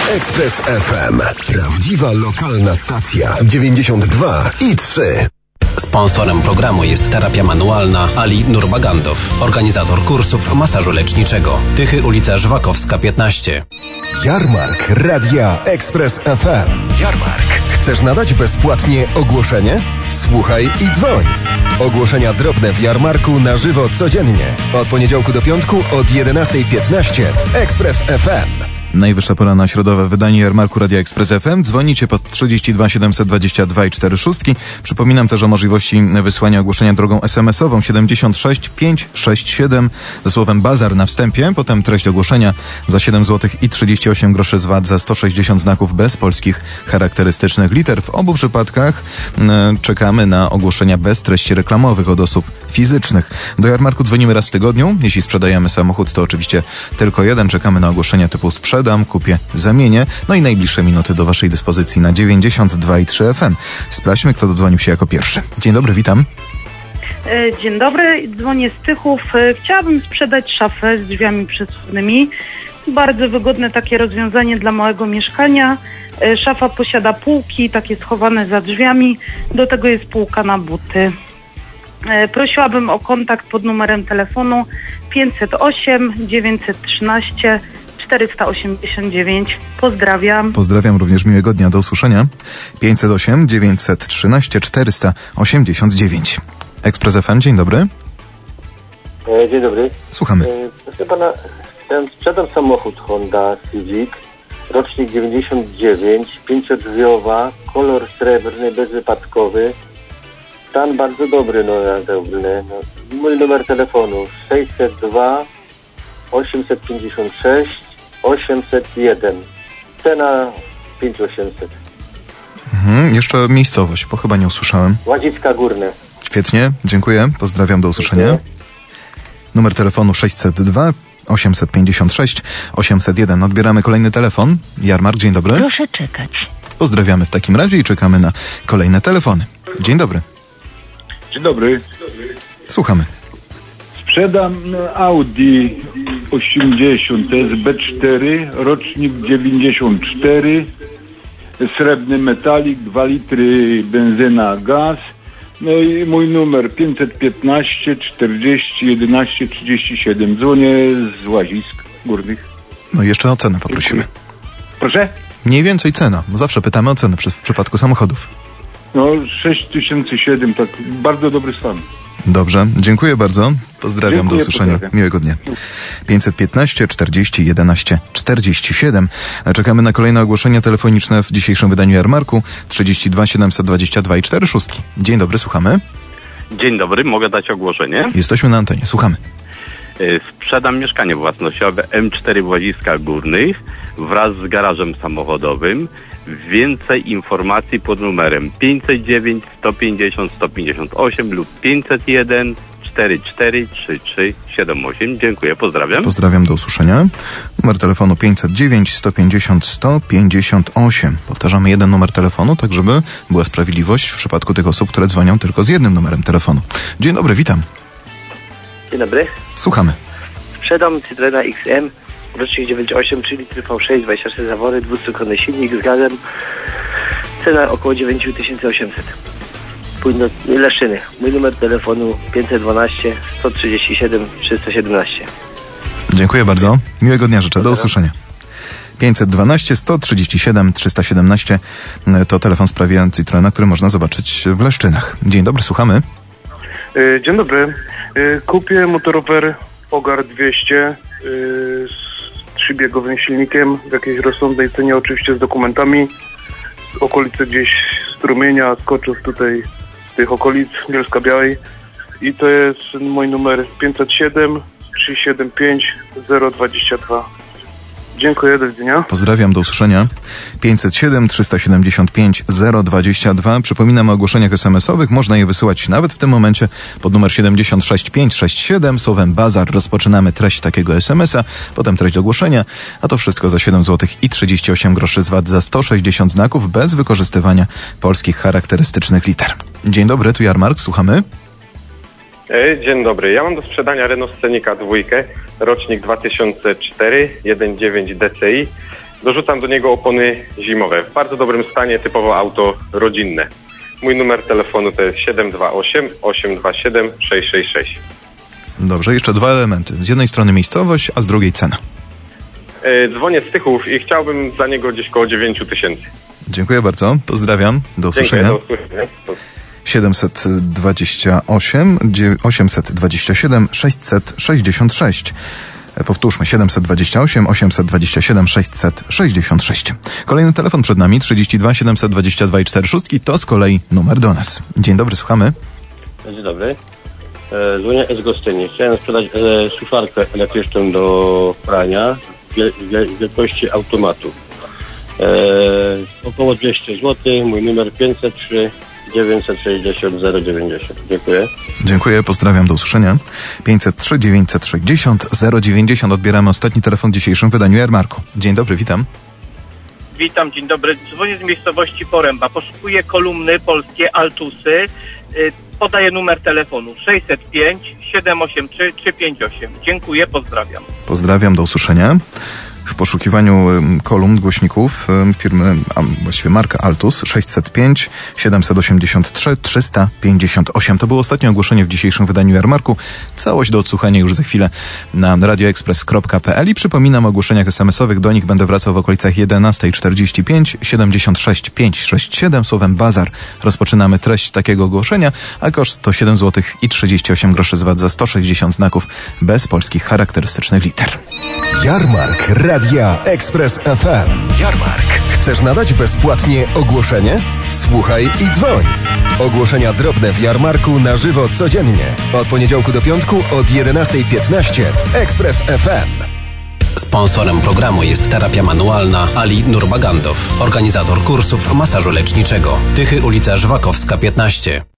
Express FM. Prawdziwa lokalna stacja. 92,3. Sponsorem programu jest terapia manualna Ali Nurbagandow, organizator kursów masażu leczniczego. Tychy, ulica Żwakowska 15. Jarmark Radia Express FM. Jarmark. Chcesz nadać bezpłatnie ogłoszenie? Słuchaj i dzwoń. Ogłoszenia drobne w Jarmarku na żywo codziennie. Od poniedziałku do piątku od 11:15 w Express FM. Najwyższa pora na środowe wydanie Jarmarku Radia Express FM. Dzwonicie pod 32 722 i 46. Przypominam też o możliwości wysłania ogłoszenia drogą SMS-ową 76 567 ze słowem bazar na wstępie. Potem treść ogłoszenia za 7 zł i 38 groszy z VAT za 160 znaków bez polskich charakterystycznych liter. W obu przypadkach czekamy na ogłoszenia bez treści reklamowych od osób fizycznych. Do Jarmarku dzwonimy raz w tygodniu. Jeśli sprzedajemy samochód, to oczywiście tylko jeden. Czekamy na ogłoszenia typu sprzedam, kupię, zamienię. No i najbliższe minuty do waszej dyspozycji na 92,3 FM. Sprawdźmy, kto dodzwonił się jako pierwszy. Dzień dobry, witam. Dzień dobry, dzwonię z Tychów. Chciałabym sprzedać szafę z drzwiami przesuwnymi. Bardzo wygodne takie rozwiązanie dla małego mieszkania. Szafa posiada półki, takie schowane za drzwiami. Do tego jest półka na buty. Prosiłabym o kontakt pod numerem telefonu 508 913 489. Pozdrawiam. Pozdrawiam, również miłego dnia, do usłyszenia. 508 913 489. Express FM, dzień dobry. Dzień dobry. Słuchamy. Proszę pana, sprzedam samochód Honda Civic, rocznik 99, 5-drzwiowa, kolor srebrny, bezwypadkowy. Stan bardzo dobry, Mój numer telefonu 602 856 801. Cena 5800. Jeszcze miejscowość, bo chyba nie usłyszałem. Łazicka Górne. Świetnie, dziękuję. Pozdrawiam, do usłyszenia. Dziękuję. Numer telefonu 602 856 801. Odbieramy kolejny telefon. Jarmark, dzień dobry. Proszę czekać. Pozdrawiamy w takim razie i czekamy na kolejne telefony. Dzień dobry. Dzień dobry. Słuchamy. Sprzedam Audi 80 SB4, rocznik 94, srebrny metalik, 2 litry benzyna, gaz. No i mój numer 515 40 11 37. Dzwonię z Łazisk Górnych. No i jeszcze o cenę poprosimy. Proszę? Mniej więcej cena. Zawsze pytamy o cenę w przypadku samochodów. No 6007, tak bardzo dobry stan. Dobrze, dziękuję bardzo. Pozdrawiam, dziękuję, do usłyszenia. Pozdrawiam. Miłego dnia. 515 40 11 47. Czekamy na kolejne ogłoszenia telefoniczne w dzisiejszym wydaniu Jarmarku. 32 722 i 46. Dzień dobry, słuchamy. Dzień dobry, mogę dać ogłoszenie? Jesteśmy na antenie, słuchamy. Sprzedam mieszkanie własnościowe M4 w Łaziskach Górnych wraz z garażem samochodowym. Więcej informacji pod numerem 509 150 158 lub 501 44 3378. Dziękuję, pozdrawiam. Pozdrawiam, do usłyszenia. Numer telefonu 509 150 158. Powtarzamy jeden numer telefonu, tak żeby była sprawiedliwość w przypadku tych osób, które dzwonią tylko z jednym numerem telefonu. Dzień dobry, witam. Dzień dobry. Słuchamy. Sprzedam Citroena XM, rocznik 98, 3 litry V6, 26 zawory, dwustrukony silnik z gazem. Cena około 9800. Pójdą Leszczyny. Mój numer telefonu 512 137 317. Dziękuję bardzo. Miłego dnia życzę. Do usłyszenia. 512 137 317 to telefon w sprawie Citroena, który można zobaczyć w Leszczynach. Dzień dobry, słuchamy. Dzień dobry. Kupię motorower Ogar 200 z 3-biegowym silnikiem w jakiejś rozsądnej cenie, oczywiście z dokumentami. Z okolicy gdzieś Strumienia, Skoczów, tutaj z tych okolic Bielska Białej. I to jest mój numer 507 375 022. Dziękuję, do widzenia. Pozdrawiam, do usłyszenia. 507 375 022. Przypominam o ogłoszeniach SMS-owych. Można je wysyłać nawet w tym momencie pod numer 76567. Słowem bazar rozpoczynamy treść takiego SMS-a, potem treść ogłoszenia, a to wszystko za 7 zł i 38 groszy z VAT za 160 znaków bez wykorzystywania polskich charakterystycznych liter. Dzień dobry, tu Jarmark, słuchamy. Dzień dobry. Ja mam do sprzedania Renault Scenica 2, rocznik 2004, 1.9 DCI. Dorzucam do niego opony zimowe. W bardzo dobrym stanie, typowo auto rodzinne. Mój numer telefonu to jest 728 827 666. Dobrze, jeszcze 2 elementy. Z jednej strony miejscowość, a z drugiej cena. Dzwonię z Tychów i chciałbym za niego gdzieś koło 9 000. Dziękuję bardzo. Pozdrawiam. Do usłyszenia. Dziękuję, do usłyszenia. 728 827 666. Powtórzmy, 728 827 666. Kolejny telefon przed nami, 32 722 i 46. To z kolei numer do nas. Dzień dobry, słuchamy. Dzień dobry. Dzwonię z Gostyni. Chciałem sprzedać suszarkę elektryczną do prania wielkości automatu. Około 200 zł. Mój numer 503 960 090. Dziękuję. Dziękuję, pozdrawiam, do usłyszenia. 503 960 090. Odbieramy ostatni telefon w dzisiejszym wydaniu Jarmarku. Dzień dobry, witam. Witam, dzień dobry. Dzwonię z miejscowości Poręba. Poszukuję kolumny polskie Altusy. Podaję numer telefonu 605 783 358. Dziękuję, pozdrawiam. Pozdrawiam, do usłyszenia. W poszukiwaniu kolumn głośników firmy, a właściwie marka Altus, 605 783 358. To było ostatnie ogłoszenie w dzisiejszym wydaniu Jarmarku. Całość do odsłuchania już za chwilę na radioexpress.pl i przypominam o ogłoszeniach SMS-owych. Do nich będę wracał w okolicach 11:45, 76 567 słowem bazar. Rozpoczynamy treść takiego ogłoszenia, a koszt to 7 zł i 38 groszy z VAT za 160 znaków bez polskich charakterystycznych liter. Jarmark Radia Express FM. Jarmark. Chcesz nadać bezpłatnie ogłoszenie? Słuchaj i dzwoń. Ogłoszenia drobne w Jarmarku na żywo codziennie. Od poniedziałku do piątku od 11:15 w Express FM. Sponsorem programu jest terapia manualna Ali Nurbagandow, organizator kursów masażu leczniczego. Tychy, ulica Żwakowska 15.